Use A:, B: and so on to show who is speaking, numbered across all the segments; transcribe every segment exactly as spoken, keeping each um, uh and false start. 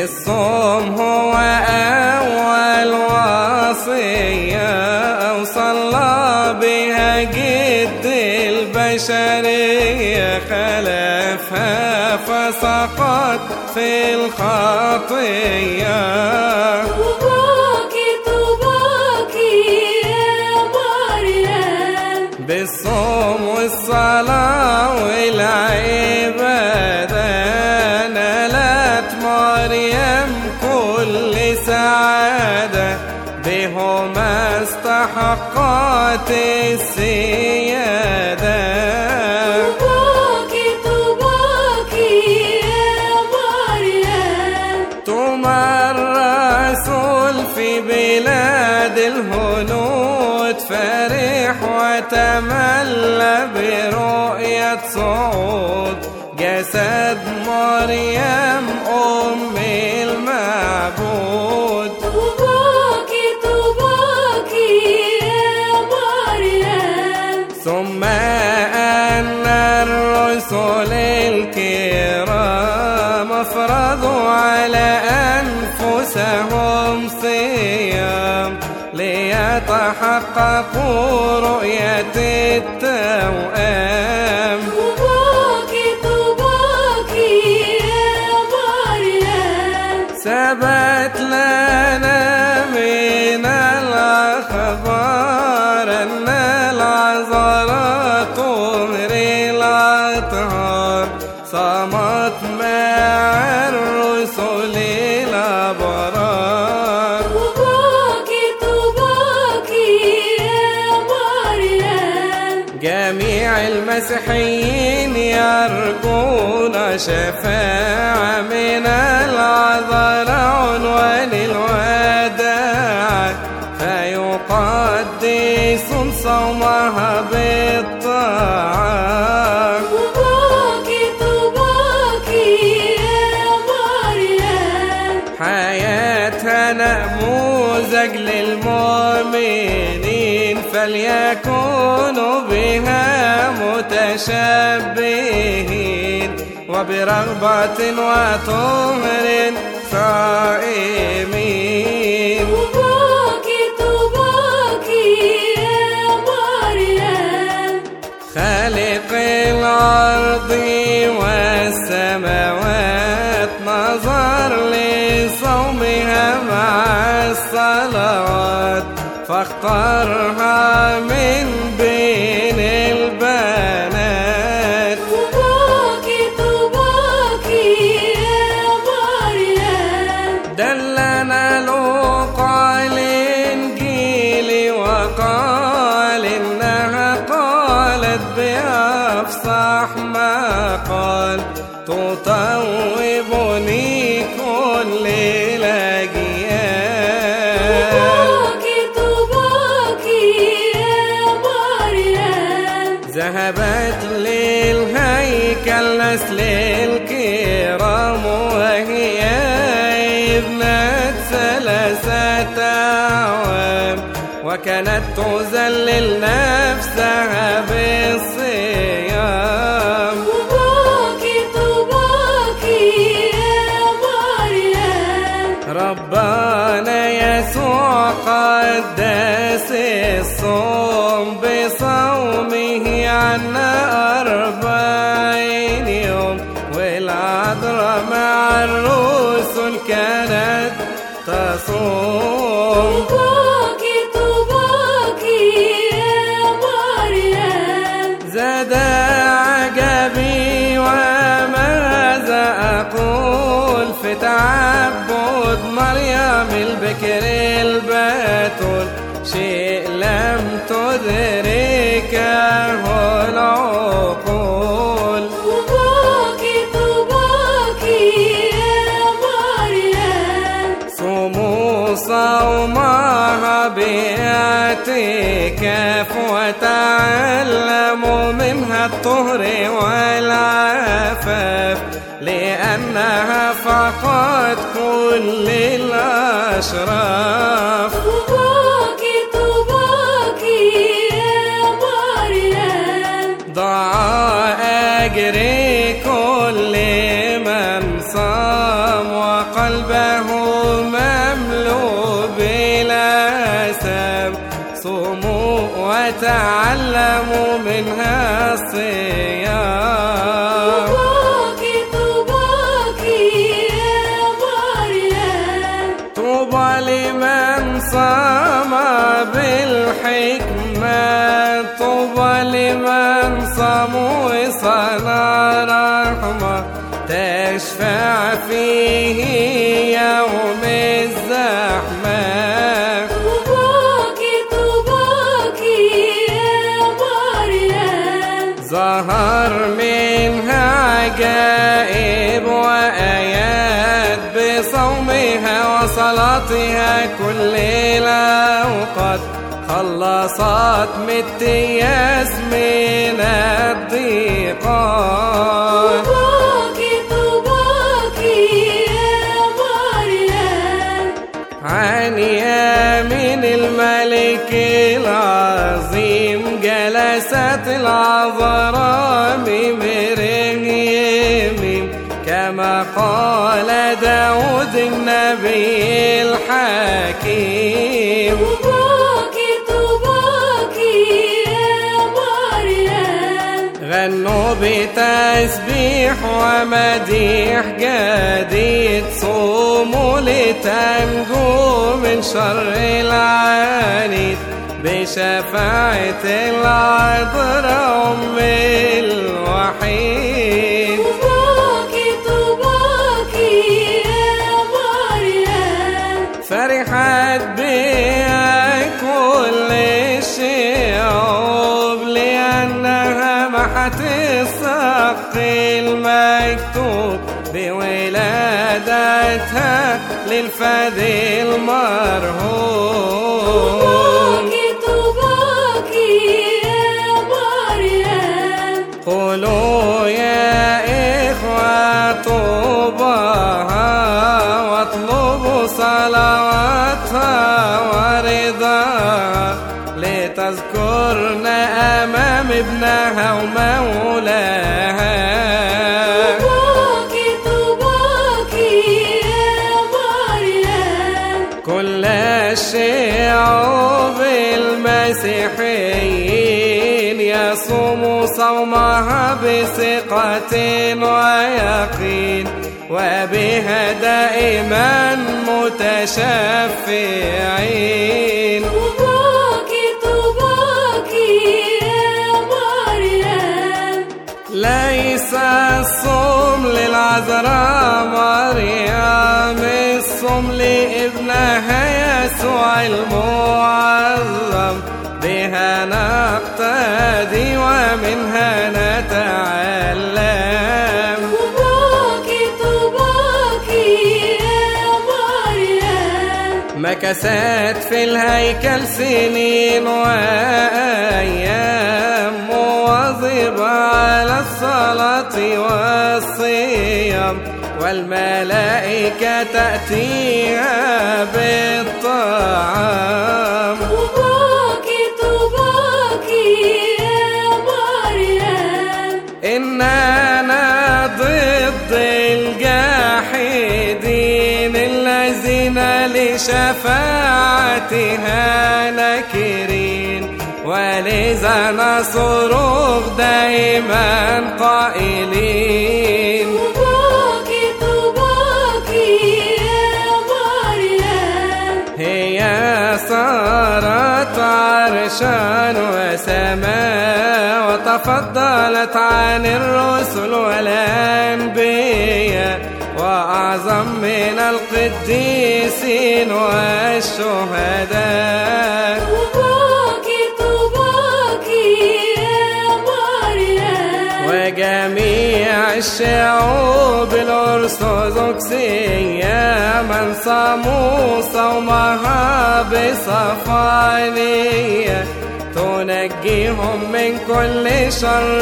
A: الصوم هو أول وصية وصلى بها جد البشرية، خلفها فسقط في الخطية.
B: طوباكي طوباكي يا مريم،
A: بالصوم والصلاة والعبادة نالت مريم كل سعادة، بهما استحقت السيادة.
B: طوباكي طوباكي يا مريم،
A: تمر الرسول في بلاد الهنود، فرح وتملى برؤية صعود جسد مريم أم المعبود.
B: طوباكي طوباكي يا مريم،
A: ثم أن الرسل الكرام أفرضوا على أنفسهم صيام، ليتحققوا رؤية التوأم.
B: طوباكي طوباكي يا مريم،
A: ثبت لنا من الأخبار أن العذراء طهر الأطهار، صامت مع الرسل الأبرار.
B: طوباكي طوباكي يا مريم،
A: جميع المسيحيين يرجون شفاعة من العذراء عنوان الوداع، فيقدس صومها بالطاعة.
B: طوباكي طوباكي يا مريم،
A: حياتها نموذج للمؤمنين، فليكونوا بها متشبهين، وبرغبة وطهر صائمين.
B: طوباكي طوباكي يا مريم،
A: خالق الأرض والسماوات نظر لصومها مع الصلوات، فاختارها من بين البنات.
B: طوباكي طوباكي يا مريم،
A: دلنا لوقا الإنجيل وقال إنها قالت بأفصح ما قال، تطوبني كل الأجيال.
B: طوباكي طوباكي يا مريم،
A: ذهبت للهيكل نسل الكرام، وهي ابنة ثلاثة أعوام، وكانت تذلل نفسها بالصيام.
B: طوباكي طوباكي يا مريم،
A: ربنا يسوع قدس الصوم بصومه عنا أربعين يوم، والعذراء مع الرسل كانت تصوم.
B: طوباكي طوباكي يا مريم،
A: زاد عجبي وماذا أقول في تعبد مريم البكر البتول، شيء لم تدركه العقول.
B: طوباكي طوباكي يا مريم،
A: صوموا صومها باعتكاف، وتعلموا منها الطهر والعفاف، لأنها فقط كل الأشراف.
B: طوباكي طوباكي يا مريم،
A: ضاع أجر كل من صام وقلبه صوموا وتعلموا منها الصيام.
B: طوباكي طوباكي يا مريم،
A: طوبى لمن صام بالحكمة، طوبى لمن صام وصنع رحمة، تشفع فيه يوم الزحمة.
B: طوباكي طوباكي يا مريم،
A: ظهر منها عجائب وآيات بصومها وصلاتها كل الأوقات، خلصت متياس من الضيقات.
B: طوباكي طوباكي يا مريم،
A: عن يمين الملك العظيم جلست العذراء بمريم، كما قال داود النبي الحكيم.
B: طوباكي طوباكي يا مريم،
A: غنوا بتسبيح ومديح جديد، صوموا لتنجوا من شر العنيد، بشفاعة العذراء أم الوحيد.
B: طوباكي طوباكي يا مريم،
A: فرحت بها كل الشعوب، لأنها محت السقف المكتوب بولادتها للفدي المرهوب.
B: طوباكي طوباكي يا مريم،
A: قولوا يا إخوة طوباها، واطلبوا صلواتها ورضاها، لتذكرنا أمام ابنها ومولاها.
B: طوباكي طوباكي يا مريم،
A: كل الشعوب المسيحيين يصوموا صومها بثقة ويقين، وبها دائما متشفعين.
B: طوباكي طوباكي يا مريم،
A: ليس الصوم للعذراء مريم، الصوم لابنها يسوع المعظم، بها نقتدي ومنها نتعلم.
B: طوباكي طوباكي يا مريم،
A: مكثت في الهيكل سنين وأيام، مواظبة على الصلاة والصيام، والملائكة تأتيها بالطعام.
B: طوباكي طوباكي يا مريم،
A: إننا ضد الجاحدين الذين لشفاعتها نكرين، ولذا نصرخ دائما قائلين.
B: طوباكي طوباكي يا مريم،
A: هي صارت عرشا وسماء، وتفضلت عن الرسل والأنبياء، وأعظم من القديسين والشهداء.
B: طوباكي طوباكي يا مريم،
A: وجميع الشعوب الأرثوذكسية من صاموا صومها بصفانية، تنجيهم من كل شر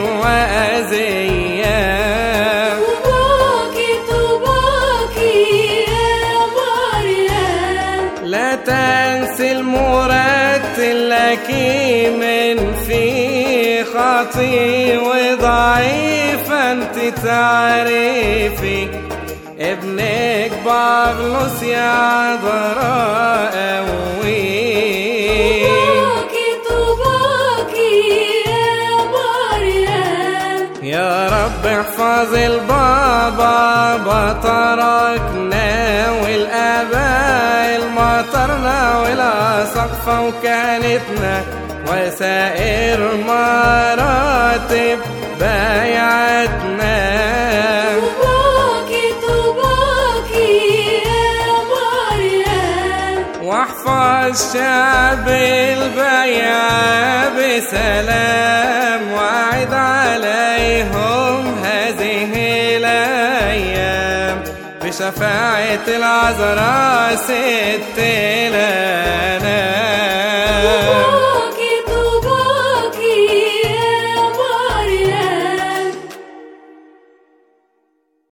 A: وأذية.
B: طوباكي طوباكي يا مريم،
A: لا تنسي المرتل لك من في خطي وضعيف أنت تعرفي، ابنك بابلوس يا عذراء قوي. احفظ البابا بطركنا والآباء المطرنا والأساقفة وكانتنا وسائر مراتب بايعتنا.
B: طوباكي طوباكي يا مريم،
A: واحفظ شعب البيعة بسلام وعد عليهم هذه الأيام بشفاعة العذراء ست الأيام.